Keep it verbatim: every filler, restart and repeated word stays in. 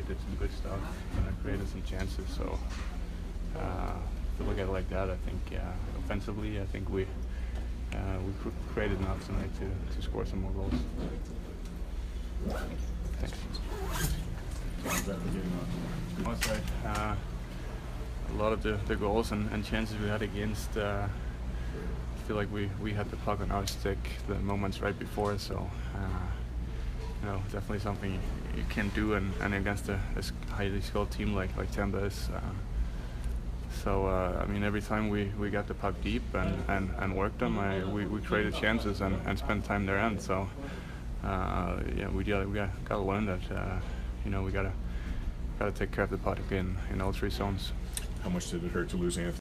did some good stuff, you know, created some chances. So uh, to look at it like that, I think yeah, offensively, I think we uh, we cr created enough tonight to to score some more goals. Thanks. One side, uh, a lot of the, the goals and, and chances we had against, uh, I feel like we, we had the puck on our stick the moments right before, so uh, you know, definitely something you can do, and, and against a, a highly skilled team like like Tampa is. Uh, so uh, I mean, every time we, we got the puck deep and, and, and worked them, I, we, we created chances and, and spent time their end. So uh, yeah, we got we got got to learn that. Uh, you know, we gotta gotta take care of the puck in in all three zones. How much did it hurt to lose Anthony?